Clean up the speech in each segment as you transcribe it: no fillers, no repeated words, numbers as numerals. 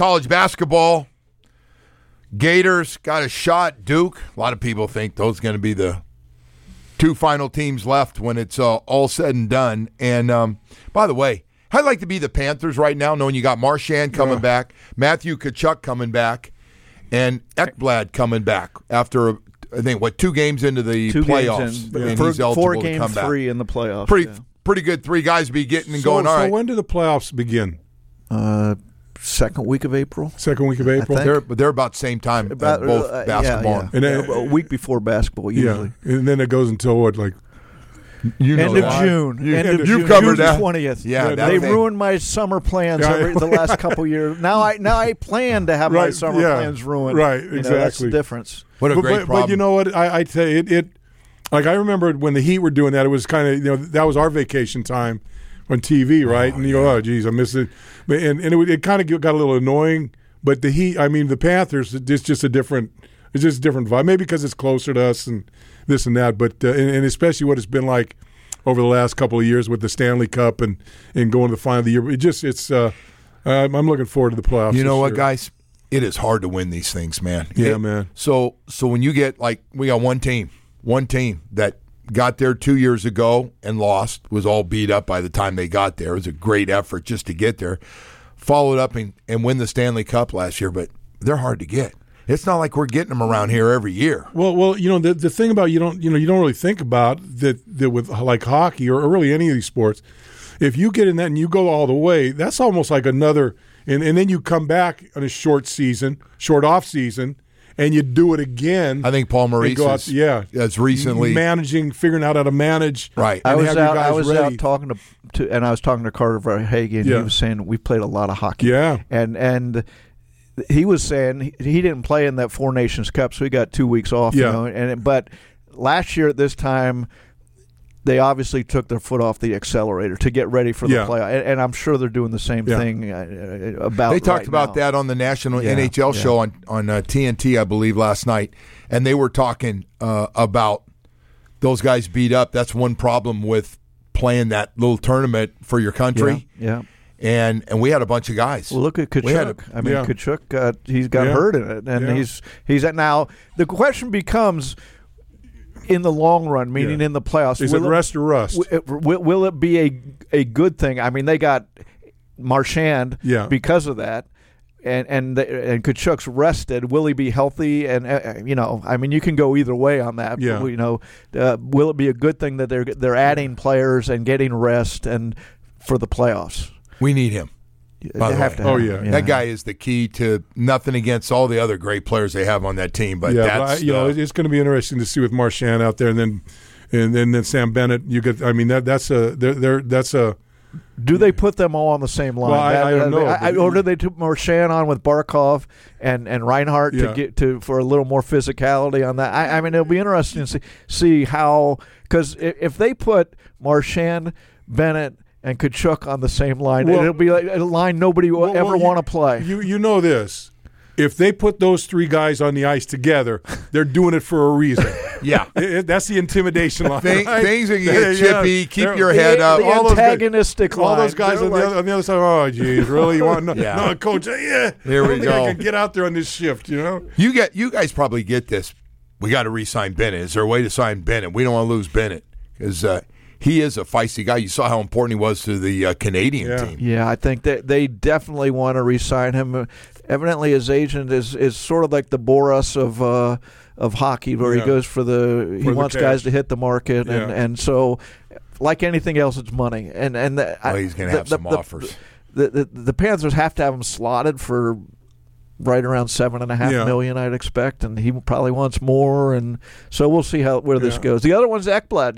college basketball. Gators got a shot. Duke. A lot of people think those are going to be the two final teams left when it's all said and done. And by the way, I'd like to be the Panthers right now, knowing you got Marchand coming back, Matthew Tkachuk coming back, and Ekblad coming back after, I think, 2 games into the playoffs. And he's eligible 4 to games, come back. 3 in the playoffs. Pretty good 3 guys to be getting and going, all right. So when do the playoffs begin? Second week of April. Second week of April? They're about the same time at both basketball. Yeah. And then, a week before basketball, usually. Yeah, and then it goes until what, like? You know End of June. You've covered June that. 20th. Yeah, they ruined my summer plans the last couple years. Now I plan to have my summer plans ruined. Right, exactly. That's the difference. What a great problem. But you know what? I tell you, it like I remember when the Heat were doing that, it was kind of, that was our vacation time on TV, right? And you go, oh, geez, I miss it. It kind of got a little annoying. But the Heat, the Panthers, it's just a different vibe. Maybe because it's closer to us and this and that. But and especially what it's been like over the last couple of years with the Stanley Cup and going to the final of the year. I'm looking forward to the playoffs. You know what, year. guys? It is hard to win these things, man. Yeah, man. So when you get, we got one team that got there 2 years ago and lost, was all beat up by the time they got there. It was a great effort just to get there. Followed up and win the Stanley Cup last year, but they're hard to get. It's not like we're getting them around here every year. Well, the thing about you don't really think about that with like hockey or really any of these sports. If you get in that and you go all the way, that's almost like another. And then you come back on a short off season, and you do it again. I think Paul Maurice has recently figuring out how to manage. Right. I was out talking to and I was talking to Carter Verhaeghe, and he was saying we played a lot of hockey. Yeah. And he was saying he didn't play in that Four Nations Cup, so he got 2 weeks off. Yeah. But last year at this time, they obviously took their foot off the accelerator to get ready for the playoff, and I'm sure they're doing the same thing about. They talked about that on the national NHL show on TNT, I believe, last night, and they were talking about those guys beat up. That's one problem with playing that little tournament for your country. Yeah. And we had a bunch of guys. Well, look at Tkachuk. Tkachuk, he's got hurt in it, and he's at now. The question becomes, in the long run, meaning in the playoffs, is it rest or rust? Will it be a good thing? They got Marchand because of that, and Tkachuk's rested. Will he be healthy? And you can go either way on that. Yeah. Will it be a good thing that they're adding players and getting rest and for the playoffs? We need him. They have to have him. That guy is the key to nothing against all the other great players they have on that team. But it's going to be interesting to see with Marchand out there, and then Sam Bennett. You get, that's a. Do they put them all on the same line? Well, I don't know. Or do they put Marchand on with Barkov and Reinhart to get for a little more physicality on that? It'll be interesting to see how, because if they put Marchand, Bennett, and Tkachuk on the same line, it'll be like a line nobody will ever want to play. You know this. If they put those 3 guys on the ice together, they're doing it for a reason. Yeah. That's the intimidation line. Things are going to get chippy. Keep your head up. The antagonistic line. All those guys on the other side, oh, geez, really? You want no, Coach, Here we go. I can get out there on this shift, You guys probably get this. We got to re-sign Bennett. Is there a way to sign Bennett? We don't want to lose Bennett because he is a feisty guy. You saw how important he was to the Canadian team. Yeah, I think that they definitely want to re-sign him. Evidently, his agent is sort of like the Boras of hockey, where he goes he wants guys to hit the market, and so like anything else, it's money. He's going to have some offers. The Panthers have to have him slotted for right around $7.5 million, I'd expect, and he probably wants more, and so we'll see where this goes. The other one's Ekblad.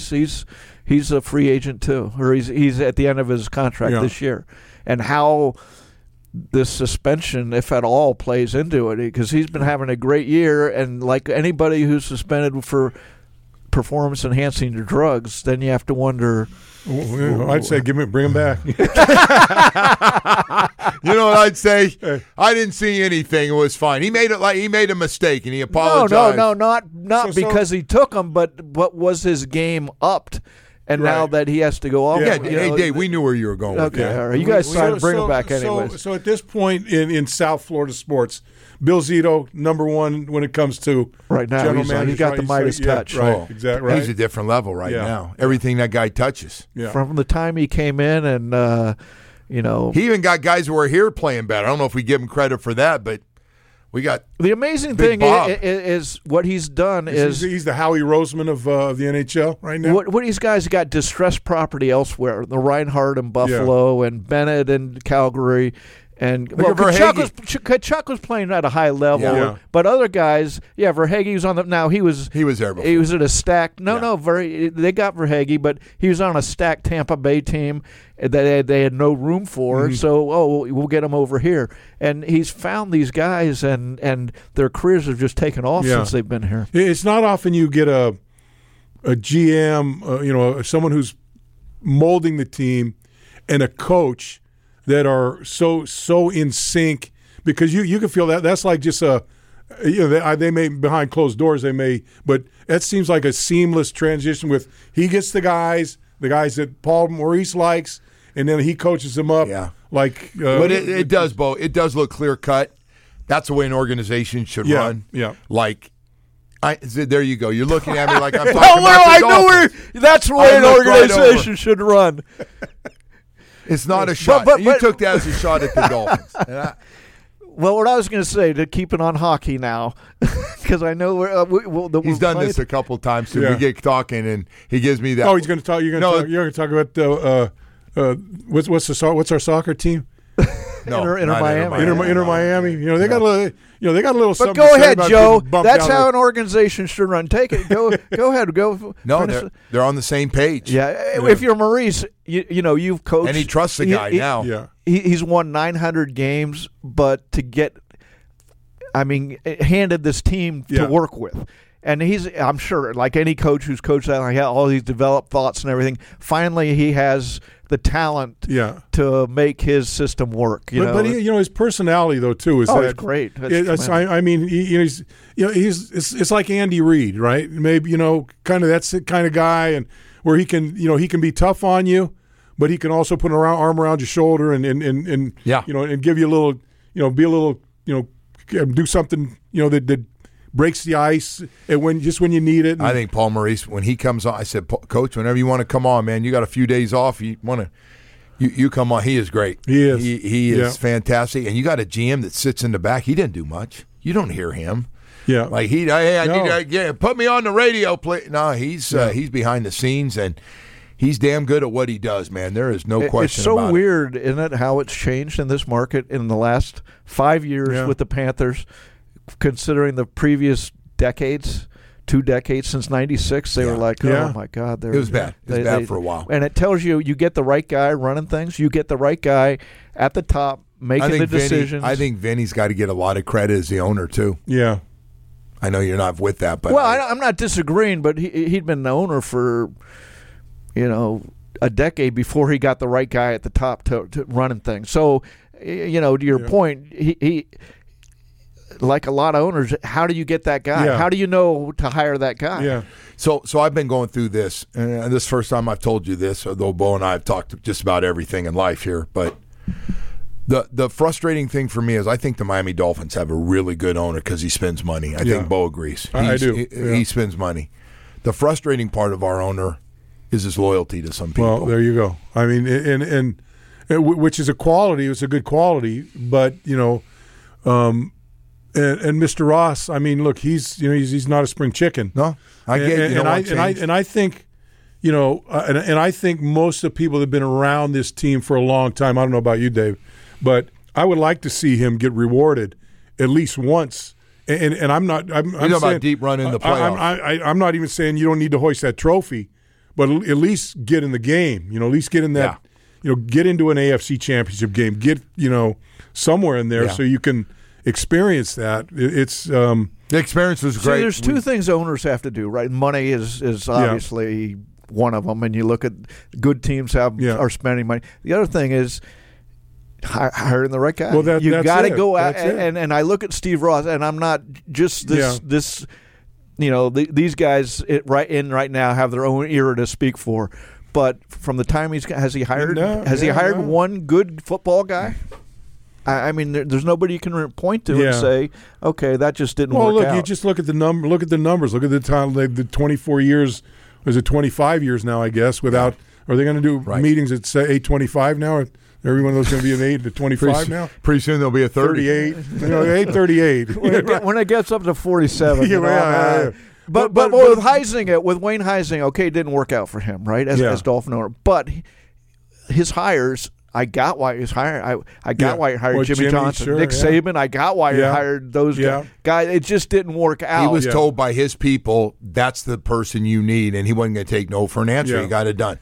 He's a free agent too, or he's at the end of his contract this year, and how this suspension, if at all, plays into it, because he's been having a great year, and like anybody who's suspended for performance-enhancing drugs, then you have to wonder. I'd say bring him back. You know what I'd say? I didn't see anything. It was fine. He made a mistake, and he apologized. No, not because he took them, but what was his game upped? And now that he has to go off, hey, Dave, we knew where you were going. Okay, all right. You guys decided to bring him back anyways. So at this point in South Florida sports, Bill Zito, number one when it comes to right now. General manager, he's got the Midas touch. Right, exactly. Right. He's a different level now. Everything that guy touches. Yeah. From the time he came in, and he even got guys who are here playing better. I don't know if we give him credit for that, but we got the amazing thing is what he's done is he's the Howie Roseman of the NHL right now. What these guys got distressed property elsewhere, the Reinhardt in Buffalo and Bennett in Calgary. And Kachuk was playing at a high level, but other guys, Verhaeghe was on the. Now he was there before. He was at a stacked. They got Verhaeghe, but he was on a stacked Tampa Bay team that they had no room for. Mm-hmm. So we'll get him over here, and he's found these guys, and their careers have just taken off since they've been here. It's not often you get a GM, someone who's molding the team, and a coach that are so in sync, because you can feel that's like just they may behind closed doors but that seems like a seamless transition with he gets the guys that Paul Maurice likes, and then he coaches them up. But it does, Bo. It does look clear cut. That's the way an organization should run. Yeah. Like. There you go. You're looking at me like I'm talking about the Dolphins. That's the way an organization should run. It's not a shot. But you took that as a shot at the Dolphins. Well, what I was going to say, to keep it on hockey now, because I know he's done this a couple of times too. We get talking, and he gives me that. Oh, he's going to talk. You're going to talk about what's our soccer team? No, Inter Miami. Inter Miami. They got a little. They got a little. But go ahead, Joe. That's how an organization should run. Take it. Go ahead. Go. No, they're on the same page. Yeah. If you're Maurice, you've coached, and he trusts the guy now. Yeah. He's won 900 games, but handed this team to work with. And I'm sure, like any coach who's coached that, all these developed thoughts and everything, finally he has the talent to make his system work. But his personality though too is it's great. It's like Andy Reid, right? Maybe kind of that's the kind of guy, and where he can be tough on you, but he can also put an arm around your shoulder and give you a little, be a little, do something that breaks the ice when you need it. I think Paul Maurice, when he comes on, I said, Coach, whenever you want to come on, man, you got a few days off. You want to, you come on. He is great. He is. He is fantastic. And you got a GM that sits in the back. He didn't do much. You don't hear him. Yeah. Like put me on the radio, please. No, he's behind the scenes, and he's damn good at what he does, man. There is no question about it. It's so weird, isn't it, how it's changed in this market in the last 5 years with the Panthers. Considering the previous decades, 2 decades since '96, they were like, "Oh my God!" It was bad. It was bad for a while. And it tells you get the right guy running things. You get the right guy at the top making the decisions. I think Vinny's got to get a lot of credit as the owner too. Yeah, I know you're not with that, but I'm not disagreeing. But he'd been the owner for a decade before he got the right guy at the top to running things. So to your point, he. Like a lot of owners, how do you get that guy? Yeah. How do you know to hire that guy? Yeah. So I've been going through this, and this is the first time I've told you this, although Bo and I have talked just about everything in life here. But the frustrating thing for me is I think the Miami Dolphins have a really good owner because he spends money. I think Bo agrees. I do. He spends money. The frustrating part of our owner is his loyalty to some people. Well, there you go. I mean, and which is a quality. It's a good quality, but And Mr. Ross, I mean, look, he's not a spring chicken. No, I get it. And I think, and I think most of the people that have been around this team for a long time. I don't know about you, Dave, but I would like to see him get rewarded at least once. And I'm not. I'm saying about deep run in the playoffs. I'm not even saying you don't need to hoist that trophy, but at least get in the game. At least get in that. Get into an AFC Championship game. Get somewhere in there so you can experience that. It's the experience was great. So there's two things owners have to do, right? Money is obviously one of them, and you look at good teams are spending money. The other thing is hiring the right guy. Well, you got to go out, and I look at Steve Ross, and I'm not just this. These guys right now have their own era to speak for. but from the time has he hired one good football guy? I mean, there's nobody you can point to and say, okay, that just didn't work out. Well, look, you just look at the numbers. Look at the time. The 24 years. Was it 25 years now? I guess without. Are they going to do meetings at 8:25 now? Or every one of those going to be an 8 to 25 now? Pretty soon there'll be a 38. 8:38. when it gets up to 47. But with Heising, with Wayne Heising, okay, it didn't work out for him, right? As Dolphin owner, but his hires. I got why he was hired. I got why he hired Jimmy Johnson, Nick Saban. I got why he hired those guys. It just didn't work out. He was told by his people that's the person you need, and he wasn't going to take no for an answer. He got it done.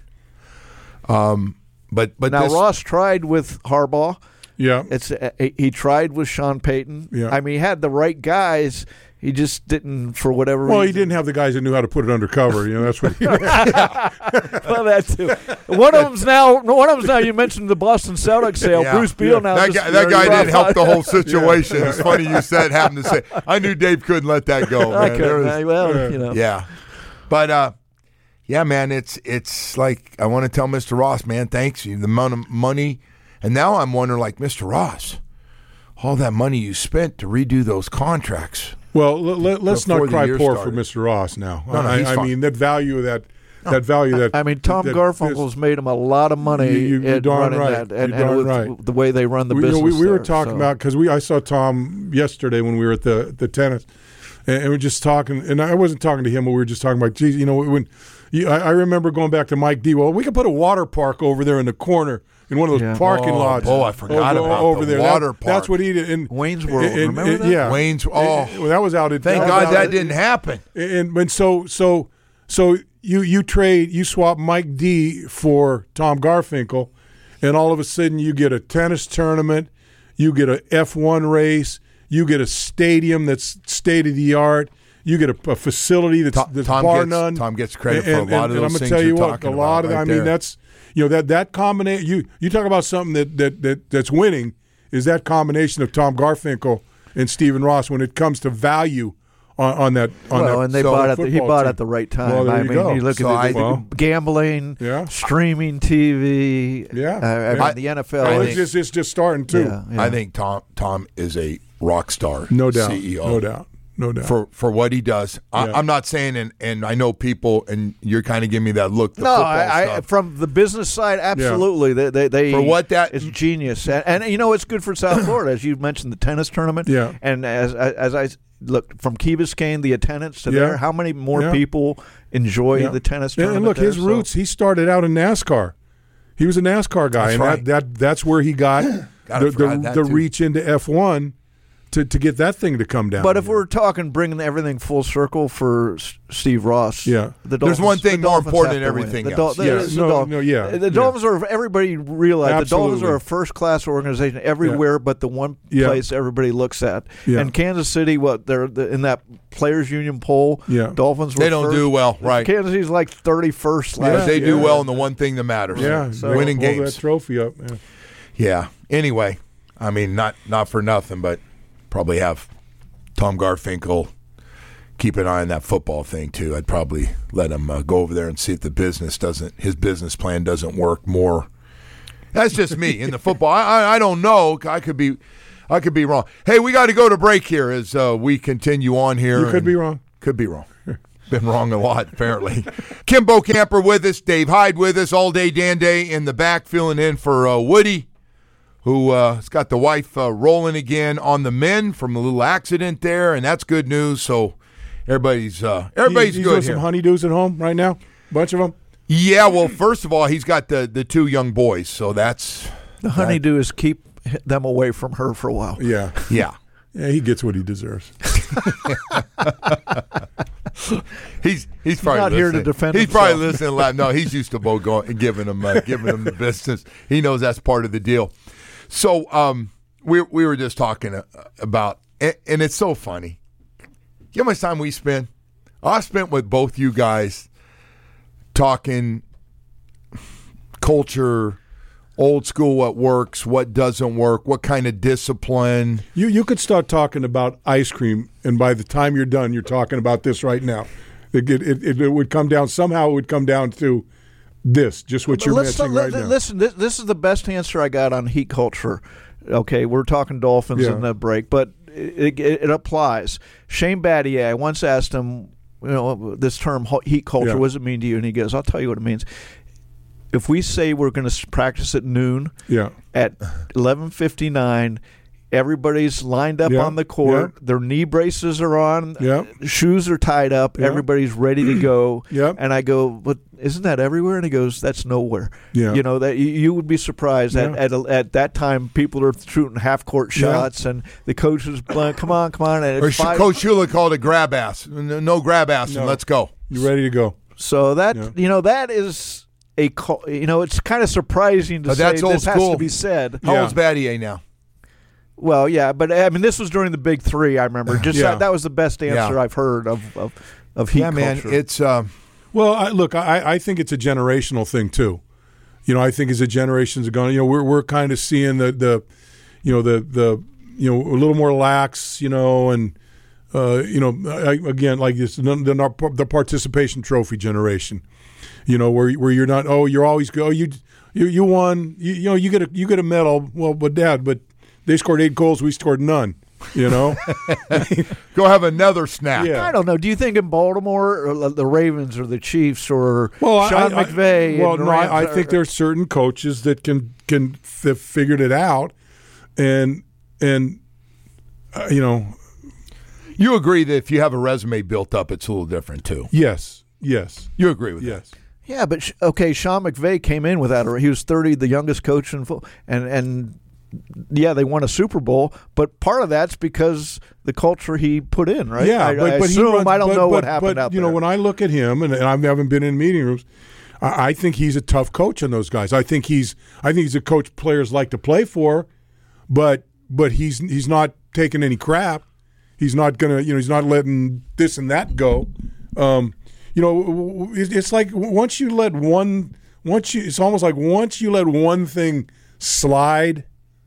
But now Ross tried with Harbaugh. Yeah, he tried with Sean Payton. Yeah. I mean, he had the right guys. He just didn't, for whatever reason. Well, he didn't have the guys that knew how to put it undercover. That's what. Well, that too. One of them's now. You mentioned the Boston Celtics sale. Yeah. Bruce Beal now. That guy didn't help the whole situation. It's funny you happened to say. I knew Dave couldn't let that go. Man. I couldn't. Yeah, but man, it's like I want to tell Mr. Ross, man, thanks you the amount of money, and now I'm wondering, like, Mr. Ross, all that money you spent to redo those contracts. Well, let's not cry poor for Mr. Ross now. No, I mean, that value of that value that. I mean, Tom Garfinkel's made him a lot of money at running that, and with the way they run the business. We were talking about, because I saw Tom yesterday when we were at the tennis, and we were just talking, and I wasn't talking to him, but we were just talking about, geez, when I remember going back to Mike D. Well, we could put a water park over there in the corner. In one of those parking lots. Oh, I forgot about over the water park. That's what he did. In Wayne's World, remember that? Yeah. Wayne's, that was out. Thank God that didn't happen. And so you swap Mike D for Tom Garfinkel, and all of a sudden you get a tennis tournament, you get a F1 race, you get a stadium that's state-of-the-art, you get a facility that's bar none. Tom gets credit for a lot of those things you're talking about. I mean, that's... that combination. You talk about something that's winning is that combination of Tom Garfinkel and Stephen Ross when it comes to value on that. And they bought it. He bought at the right time. Well, there you go. You look at gambling, streaming TV. The NFL. It's just starting too. Yeah. I think Tom is a rock star. No doubt. CEO. No doubt. For what he does. I'm not saying, and I know people, and you're kind of giving me that look. I from the business side, absolutely. They for what that is genius, and it's good for South Florida, as you mentioned, the tennis tournament. Yeah, and as I look from Key Biscayne, the attendance to there, how many more people enjoy the tennis tournament? And look, his roots. He started out in NASCAR. He was a NASCAR guy, that's where he got the reach into F1. To get that thing to come down. But if we're talking bringing everything full circle for Steve Ross, there's one thing more important than everything else. The Dolphins are, everybody realizes, the Dolphins are a first-class organization everywhere but the one place everybody looks at. Yeah. And Kansas City, they're in that Players Union poll, Dolphins were They don't do well, right. Kansas City's like 31st last year. They do well in the one thing that matters. Yeah, winning games. Hold that trophy up. Yeah. Anyway, I mean, not for nothing, but probably have Tom Garfinkel keep an eye on that football thing too. I'd probably let him go over there and see if his business plan doesn't work more. That's just me in the football. I don't know. I could be wrong. Hey, we got to go to break here as we continue on here. You could be wrong. Could be wrong. Been wrong a lot, apparently. Kimbo Camper with us, Dave Hyde with us, All Day Dan Day in the back, filling in for Woody, who has got the wife rolling again on the men from a little accident there, and that's good news. So everybody's good here. Some honeydews at home right now, bunch of them. Yeah, well, first of all, he's got the two young boys, so that's the honeydew is keep them away from her for a while. Yeah. He gets what he deserves. He's probably not here to defend He's himself. probably listening live. No, he's used to Bo giving him the business. He knows that's part of the deal. So we were just talking about, and it's so funny. You know how much time we spent? I spent with both you guys talking culture, old school, what works, what doesn't work, what kind of discipline. You could start talking about ice cream, and by the time you're done, you're talking about this right now. It would come down, somehow it would come down to just what you're mentioning right now. Listen, this is the best answer I got on heat culture. Okay, we're talking Dolphins in the break, but it applies. Shane Battier, I once asked him, this term heat culture, what does it mean to you? And he goes, I'll tell you what it means. If we say we're going to practice at noon, at 11:59, everybody's lined up on the court. Their knee braces are on. Shoes are tied up. Everybody's ready to go. And I go, but isn't that everywhere? And he goes, that's nowhere. That you would be surprised at that time people are shooting half court shots and the coach is come on. And or Coach Shula called it grab ass. No grab ass, and let's go. You ready to go? So that that is it's kind of surprising to say this has to be said. How old's Battier now? Well, yeah, but I mean, this was during the Big Three. I remember. That was the best answer I've heard of heat culture. Man, it's well. I think it's a generational thing too. I think as the generations are going, we're kind of seeing the a little more lax, and again, like this, the participation trophy generation. Where you're not. Oh, you're always go. You won. You get a medal. Well, but Dad, they scored 8 goals. We scored none. Go have another snack. I don't know. Do you think in Baltimore, or the Ravens, or the Chiefs, or Sean McVay? I think there's certain coaches that can have figured it out, and You agree that if you have a resume built up, it's a little different too. Yes. You agree with that? Yeah, but Sean McVay came in without he was 30, the youngest coach in football, and they won a Super Bowl, but part of that's because the culture he put in, right? Yeah, I don't know what happened out there. When I look at him, and I haven't been in meeting rooms, I think he's a tough coach on those guys. I think he's a coach players like to play for, but he's not taking any crap. He's not gonna, he's not letting this and that go. It's like once you let one thing slide,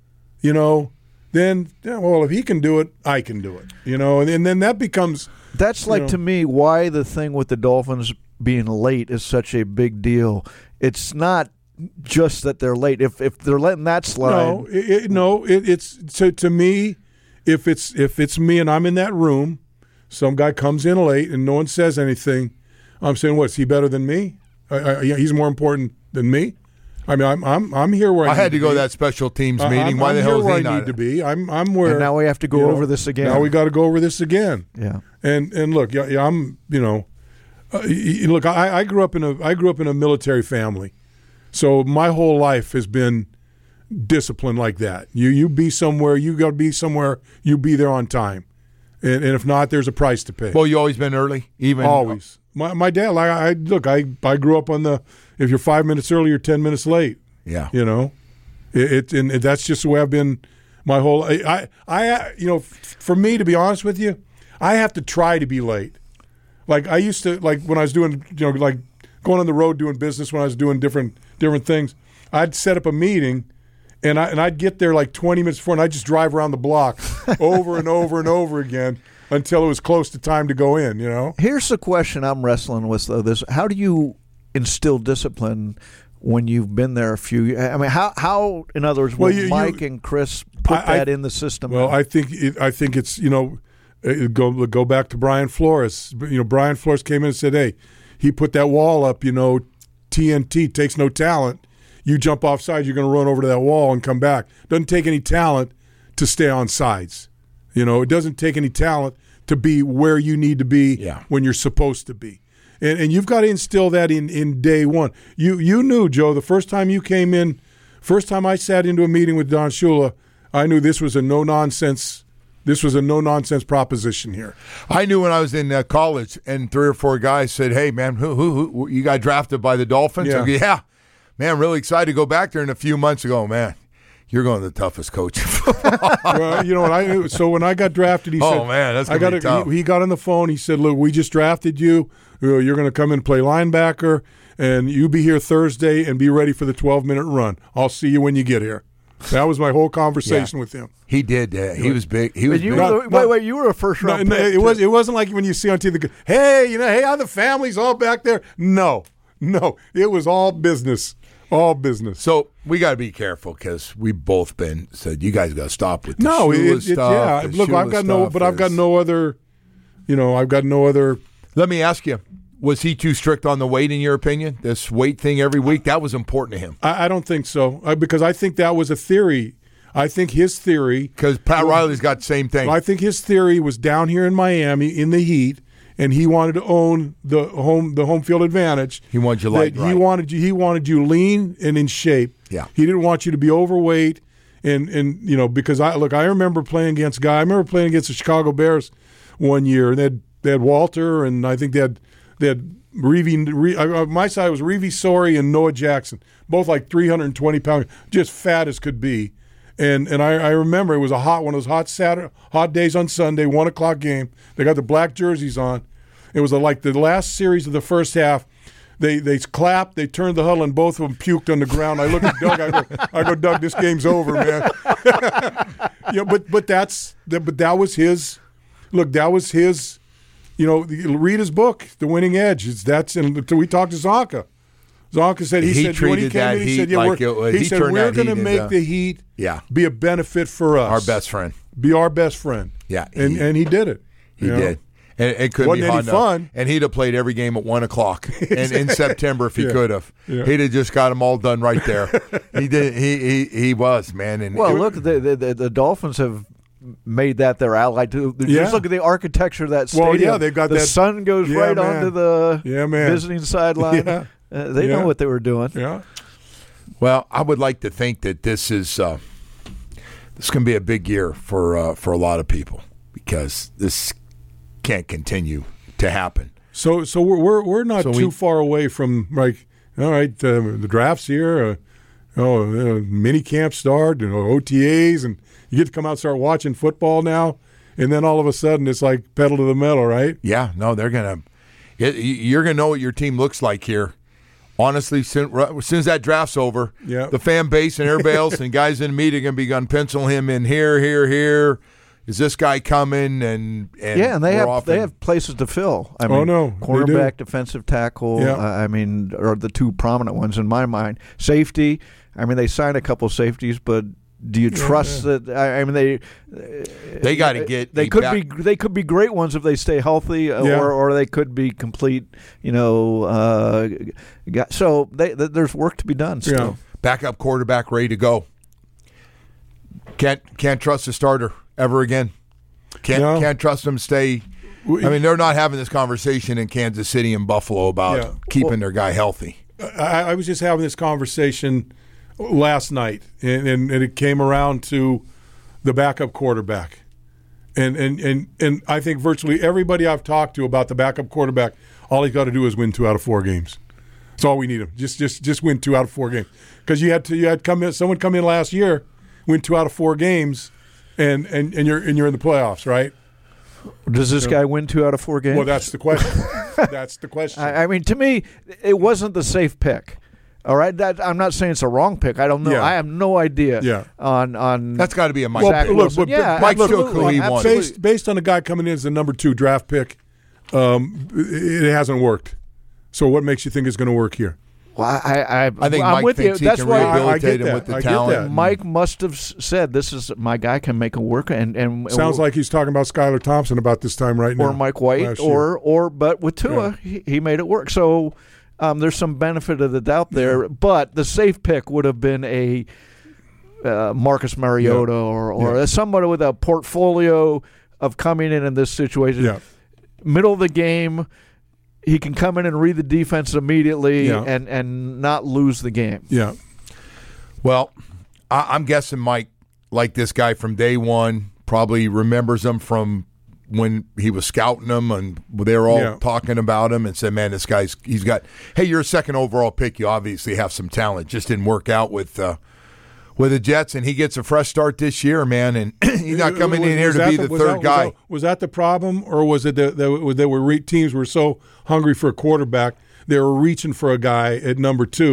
then if he can do it, I can do it. And then that becomes to me why the thing with the Dolphins being late is such a big deal. It's not just that they're late. If they're letting that slide, it's to me. If it's me and I'm in that room, some guy comes in late and no one says anything, I'm saying, what, is he better than me? He's more important than me. I mean, I'm here where I had to go to that special teams meeting. Why the hell is he not? I need to be. I'm where. And now we have to go over this again. Now we got to go over this again. Yeah. And look, I'm look. I grew up in a military family, so my whole life has been discipline like that. You be somewhere, you got to be somewhere, you be there on time. And if not, there's a price to pay. Well, you always been early? Even always. My dad, I grew up on if you're 5 minutes early, you're 10 minutes late. Yeah. And that's just the way I've been my whole for me, to be honest with you, I have to try to be late. Like I used to, like when I was doing, like going on the road doing business, when I was doing different things, I'd set up a meeting and I'd get there like 20 minutes before, and I'd just drive around the block over and over and over again until it was close to time to go in, Here's the question I'm wrestling with, though. How do you instill discipline when you've been there a few years? I mean, how in other words, will Mike and Chris put that in the system? Well, I think it's, go back to Brian Flores. Brian Flores came in and said, hey, he put that wall up, TNT takes no talent. You jump off sides, you're going to run over to that wall and come back. Doesn't take any talent to stay on sides. It doesn't take any talent to be where you need to be when you're supposed to be. And you've got to instill that in day one. You knew, Joe, the first time you came in, first time I sat into a meeting with Don Shula, I knew this was a no-nonsense proposition here. I knew when I was in college and 3 or 4 guys said, hey, man, who you got drafted by the Dolphins? Yeah. I go, yeah. Man, I'm really excited to go back there in a few months ago. Man, you're going to the toughest coach. Well, you know what I knew. So when I got drafted, he said, "Oh man, that's going to be tough." He got on the phone. He said, "Look, we just drafted you. You're going to come and play linebacker, and you be here Thursday and be ready for the 12-minute run. I'll see you when you get here." That was my whole conversation with him. He did. He was big. He was big. Wait, you were a first round pick. It wasn't like when you see on TV. Hey, hey, how the family's all back there. No. No, it was all business. All business. So we got to be careful because we've both said you guys got to stop with the no, shoeless stuff. Yeah. The Look, I've got no, stuff but I've got no other. I've got no other. Let me ask you: was he too strict on the weight, in your opinion? This weight thing every week, that was important to him. I don't think so, because I think that was a theory. I think his theory, because Pat Riley's got the same thing. I think his theory was down here in Miami in the heat. And he wanted to own the home field advantage. He wanted you light, right. He wanted you lean and in shape. Yeah. He didn't want you to be overweight. And because I remember playing against the Chicago Bears one year, and they had Walter, and I think they had Reeve. My side was Reeve Sorey and Noah Jackson, both like 320 pounds, just fat as could be. And I remember it was one of those hot days on Sunday, 1:00 game. They got the black jerseys on. It was like the last series of the first half. They clapped, they turned the huddle, and both of them puked on the ground. I looked at Doug. I go, Doug, this game's over, man. But that was his. Look, that was his. Read his book, The Winning Edge. And we talked to Zonka. Zonka said he said when he that came in, heat he said, like we're going to make the Heat be a benefit for us. Our best friend. Be our best friend. Yeah. And he did it. He did. And it couldn't Wasn't be any fun. And he'd have played every game at 1:00 and in September if he could have. Yeah. He'd have just got them all done right there. He did. He was, man. And look, the Dolphins have made that their ally too. Just look at the architecture of that stadium. Well, yeah, they've got the sun goes right onto the visiting sideline. Yeah. They know what they were doing. Yeah. Well, I would like to think that this is going to be a big year for a lot of people, because this can't continue to happen. So we're not too far away from, like, all right, the draft's here. Mini camp start, OTAs, and you get to come out and start watching football now, and then all of a sudden it's like pedal to the metal, right? Yeah, no, you're gonna know what your team looks like here. Honestly, as soon as that draft's over, the fan base and everybody else and guys in the media are going to be going to pencil him in here. Is this guy coming? And they have places to fill. I mean, cornerback, defensive tackle. Yeah. Are the two prominent ones in my mind. Safety. I mean, they signed a couple safeties, but do you trust that? I mean, they got to get. They could be great ones if they stay healthy, or they could be complete. So there's work to be done still. Yeah. Backup quarterback ready to go. Can't trust a starter ever again. Can't trust them to stay. I mean, they're not having this conversation in Kansas City and Buffalo about keeping their guy healthy. I was just having this conversation last night, and it came around to the backup quarterback. And I think virtually everybody I've talked to about the backup quarterback, all he's got to do is win 2 out of 4 games. That's all we need him. Just win 2 out of 4 games. Because you had someone come in last year, win 2 out of 4 games, and you're in the playoffs, right? Does this guy win 2 out of 4 games? Well, that's the question. That's the question. I mean, to me, it wasn't the safe pick. All right, I'm not saying it's a wrong pick. I don't know. Yeah. I have no idea. Yeah. On that's got to be a Mike. Zach Wilson. Mike absolutely. Based on a guy coming in as the number 2 draft pick, it hasn't worked. So what makes you think it's going to work here? Well, I think I'm Mike with thinks you. That's he can why rehabilitate him with the talent. Mike must have said, "This is my guy. Can make it work." And sounds like he's talking about Skylar Thompson about this time right now, or Mike White, but with Tua, he made it work. So there's some benefit of the doubt there. But the safe pick would have been a Marcus Mariota or somebody with a portfolio of coming in this situation. Yeah. Middle of the game. He can come in and read the defense immediately and not lose the game. Yeah. Well, I'm guessing Mike, like this guy from day one, probably remembers him from when he was scouting him and they were all talking about him and said, man, he's got, hey, you're a second overall pick. You obviously have some talent. Just didn't work out with the Jets, and he gets a fresh start this year, man, and he's not coming in here to be the third guy. Was that the problem, or was it that teams were so hungry for a quarterback, they were reaching for a guy at number 2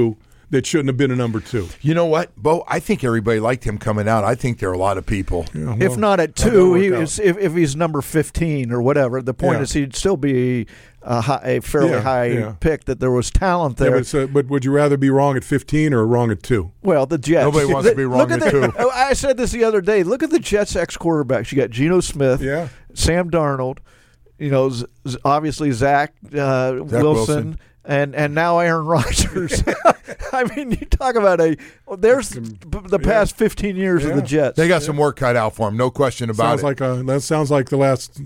that shouldn't have been a number 2. You know what, Bo? I think everybody liked him coming out. I think there are a lot of people. Yeah, well, if not at 2, if he's number 15 or whatever, the point is he'd still be a fairly high pick, that there was talent there. Yeah, but would you rather be wrong at 15 or wrong at 2? Well, the Jets. Nobody wants to be wrong at 2. I said this the other day. Look at the Jets' ex-quarterbacks. You got Geno Smith, Sam Darnold, obviously Zach Wilson. And now Aaron Rodgers. I mean, you talk about there's the past 15 years of the Jets. They got some work cut out for them, no question about it. That sounds like the last,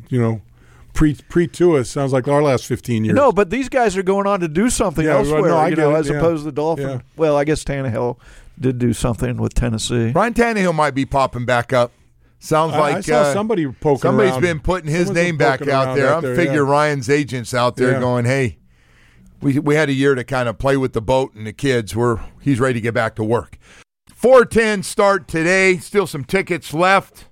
pre-Tua sounds like our last 15 years. No, but these guys are going on to do something elsewhere, as opposed to the Dolphins. Yeah. Well, I guess Tannehill did do something with Tennessee. Ryan Tannehill might be popping back up. Sounds like I saw somebody poking somebody's around. been putting his name back out there. I'm figuring Ryan's agent's out there going, hey, we had a year to kind of play with the boat and the kids. He's ready to get back to work. 4:10 start today. Still some tickets left.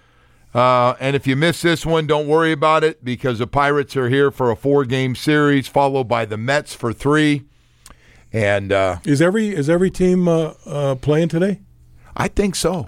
And if you miss this one, don't worry about it, because the Pirates are here for a 4-game series, followed by the Mets for 3. And is every team playing today? I think so.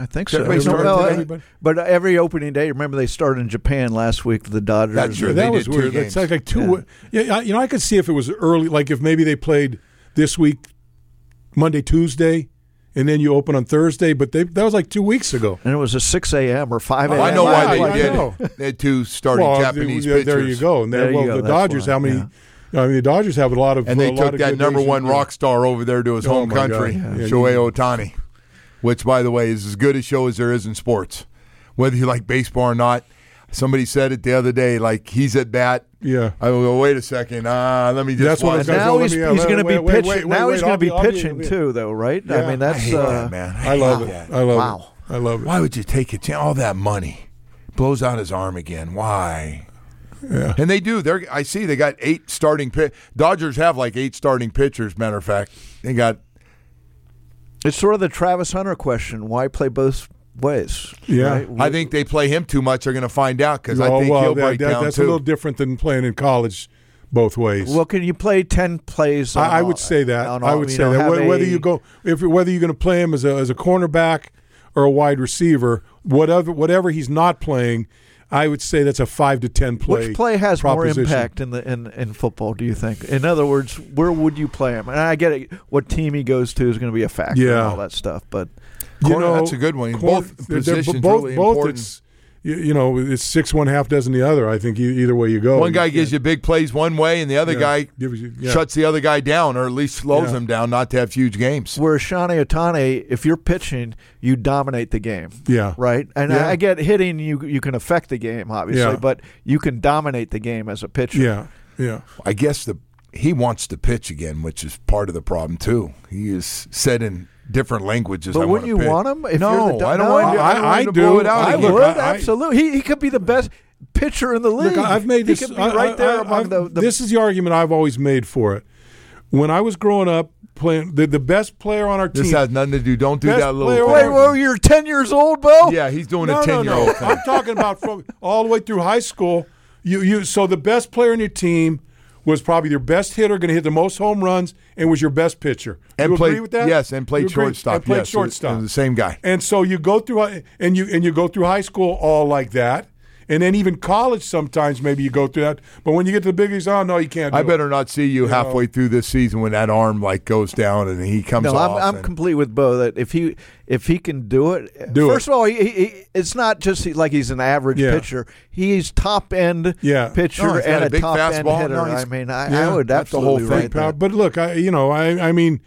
But every opening day, remember they started in Japan last week for the Dodgers. That's true. That was weird. That's like 2. Yeah, I could see if it was early, like if maybe they played this week, Monday, Tuesday, and then you open on Thursday. But that was like 2 weeks ago. And it was a 6 a.m. or 5 a.m. I know why they did it. They had 2 starting Japanese pitchers. There you go. And the Dodgers, how many? I mean, the Dodgers have a lot of. And they took that number 1 rock star over there to his home country, Shohei Ohtani. Which, by the way, is as good a show as there is in sports. Whether you like baseball or not. Somebody said it the other day, like he's at bat. Yeah. I will go, wait a second. Let me just watch. Now he's going to be pitching. Now he's going to be pitching too, though, right? Yeah. I mean, that's. I hate that, man. I love it. I love it. Why would you take it? All that money. Blows out his arm again. Why? Yeah. And they do. I see they got 8 starting Dodgers have like 8 starting pitchers, matter of fact. They got. It's sort of the Travis Hunter question. Why play both ways? Yeah. Right? I think they play him too much. They're going to find out, because I think he'll break down that's too. a little different than playing in college both ways. Well, can you play 10 plays? I would say that. I would say that. Whether you're going to play him as a cornerback or a wide receiver, whatever he's not playing, I would say that's a 5 to 10 play. Which play has proposition. more impact in football, do you think? In other words, where would you play him? And I get it. What team he goes to is going to be a factor and all that stuff. But that's a good one. Both positions really important. It's 6 1, half dozen the other. I think either way you go. One guy gives you big plays one way, and the other guy shuts the other guy down, or at least slows him down not to have huge games. Whereas Shohei Ohtani, if you're pitching, you dominate the game. Yeah. Right? And I get hitting, you can affect the game, obviously, but you can dominate the game as a pitcher. Yeah. Yeah. I guess he wants to pitch again, which is part of the problem, too. He is said in different languages. But wouldn't you want him? I don't want him. I do. I would, absolutely. He could be the best pitcher in the league. Look, I've made this. He could be right there among the. This is the argument I've always made for it. When I was growing up playing, the best player on our team. This has nothing to do. Don't do that little. Wait, you're 10 years old, Bo? Yeah, he's doing a 10-year-old thing. I'm talking about from all the way through high school. So the best player on your team was probably your best hitter, going to hit the most home runs, and was your best pitcher. And agree with that? Yes, and played shortstop. And played shortstop. The same guy. And so you go through you go through high school all like that, and then even college sometimes maybe you go through that. But when you get to the big leagues, no, you can't. I better not see you halfway through this season when that arm goes down and he comes off. I'm complete with Bo that if he can do it. First of all, he it's not just like he's an average pitcher. He's top end pitcher and a top end hitter. I would absolutely write that. But look, I mean.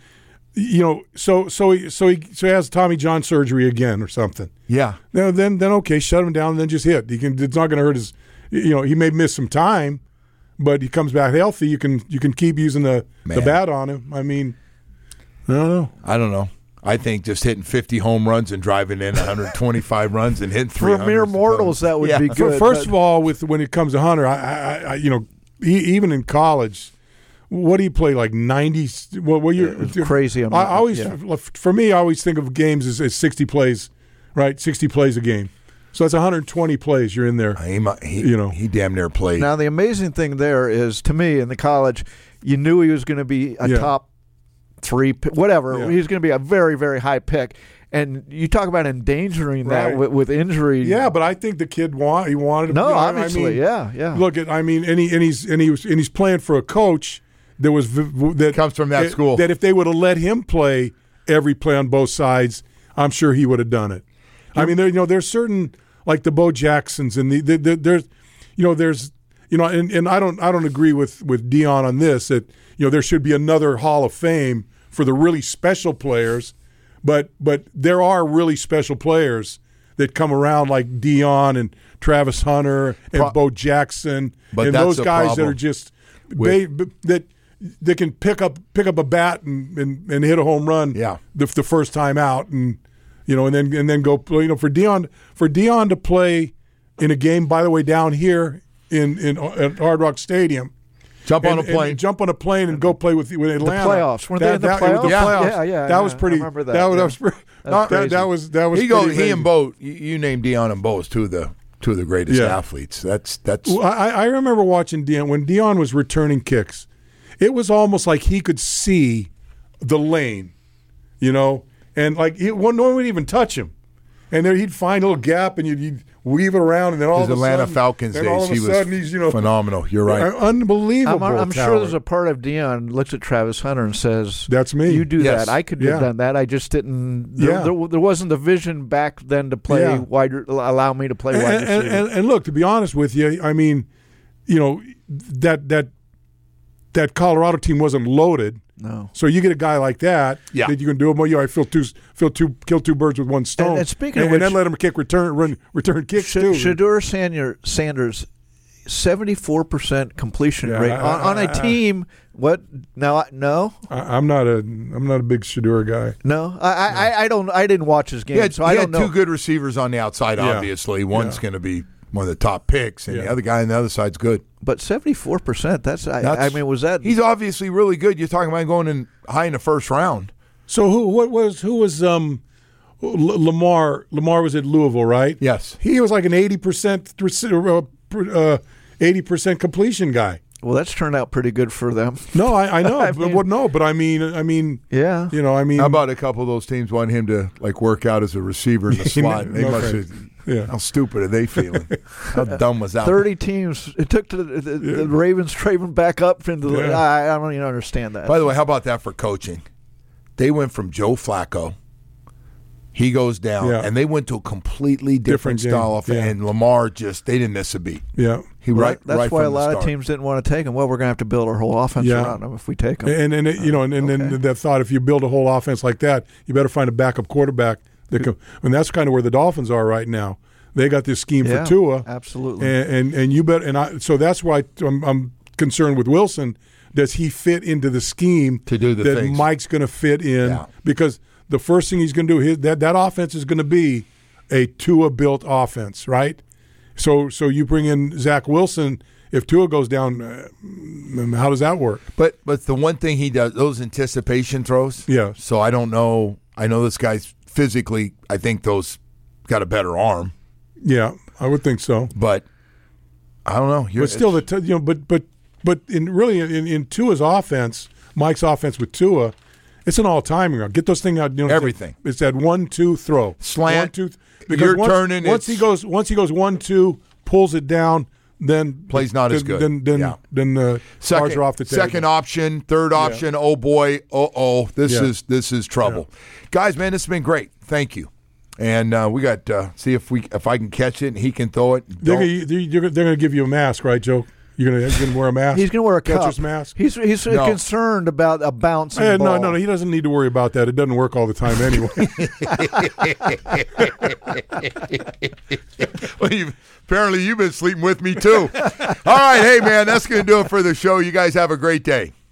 So he has Tommy John surgery again or something. Yeah. Then okay, shut him down and then just hit. It's not going to hurt his. He may miss some time, but he comes back healthy. You can keep using the bat on him. I mean, I don't know. I think just hitting 50 home runs and driving in 125 runs and hitting 300. For mere mortals, that would be good. First of all, when it comes to Hunter, I even in college. What do you play, like 90? Well, you're crazy. For me, I always think of games as 60 plays, right? 60 plays a game. So that's 120 plays you're in there. He damn near played. Now, the amazing thing there is, to me, in the college, you knew he was going to be a top whatever. Yeah. He's going to be a very, very high pick. And you talk about endangering that Right. with injury. Yeah, but I think the kid wanted to. No, you know, obviously, yeah. Look at, he's playing for a coach that was that Comes from that school. That if they would have let him play every play on both sides, I'm sure he would have done it. I mean, there's certain, like the Bo Jacksons and there's and I don't agree with Dion on this, that there should be another Hall of Fame for the really special players. But there are really special players that come around, like Dion and Travis Hunter and Bo Jackson, but and that's those the guys that problem are just that can pick up a bat and hit a home run the first time out, and then go for Dion to play in a game, by the way, down here at Hard Rock Stadium. Jump on a plane and go play with Atlanta. The playoffs. Weren't they in the playoffs? Yeah. That was pretty. I remember that. That was He and Bo. You named Dion and Bo as two of the greatest athletes. That's. Well, I remember watching Dion when Dion was returning kicks. It was almost like he could see the lane, and like no one would even touch him, and then he'd find a little gap and you'd weave it around, and then all of a sudden, Atlanta Falcons days, he was phenomenal. You're right, unbelievable. I'm sure there's a part of Dion looks at Travis Hunter and says, "That's me. You do that. I could have done that. I just didn't. There wasn't the vision back then to play wide. Allow me to play wide receiver." And look, to be honest with you, I mean, that Colorado team wasn't loaded. No. So you get a guy like that that you can do. Well, I kill two birds with one stone. And speaking of which, then let him return kicks too. Shedeur Sanders, 74% completion rate on a team. What now? No, I'm not a big Shedeur guy. No, I don't. I didn't watch his game, so I don't know. Two good receivers on the outside. Obviously, one's going to be one of the top picks, and the other guy on the other side's good. But 74%, that's I mean, was that? He's obviously really good. You're talking about going in high in the first round. So who was Lamar? Lamar was at Louisville, right? Yes. He was like an 80% completion guy. Well, that's turned out pretty good for them. No, I know. But I mean, yeah. How about a couple of those teams want him to work out as a receiver in the slot? They must have. Yeah. How stupid are they feeling? How dumb was that? 30 teams. It took the Ravens trading back up into the. I don't even understand that. By the way, how about that for coaching? They went from Joe Flacco. He goes down, and they went to a completely different style of and Lamar they didn't miss a beat. Yeah. That's why a lot of teams didn't want to take him. Well, we're going to have to build our whole offense around him if we take him. And then that thought, if you build a whole offense like that, you better find a backup quarterback. And that's kind of where the Dolphins are right now. They got this scheme for Tua, absolutely, and you bet. So that's why I'm concerned with Wilson. Does he fit into the scheme to do the things Mike's going to fit in? Yeah. Because the first thing he's going to do, that offense is going to be a Tua-built offense, right? So you bring in Zach Wilson. If Tua goes down, how does that work? But the one thing he does, those anticipation throws. Yeah. So I don't know. I know this guy's physically. I think those got a better arm. Yeah, I would think so. But I don't know. But still, but in Tua's offense, Mike's offense with Tua, it's an all-timing run. Get those things out. Everything. It's that 1-2 throw, slant. 1-2. Because turning. Once he goes 1-2, pulls it down, then plays not as good. Then cards are off the table. Second option, third option. Oh boy. This is trouble, guys. Man, this has been great. Thank you. And we got see if I can catch it and he can throw it. They're going to give you a mask, right, Joe? You're going to wear a mask? He's going to wear a catcher's mask? He's concerned about a bouncing ball. No, he doesn't need to worry about that. It doesn't work all the time anyway. Well, apparently you've been sleeping with me too. All right, hey, man, that's going to do it for the show. You guys have a great day.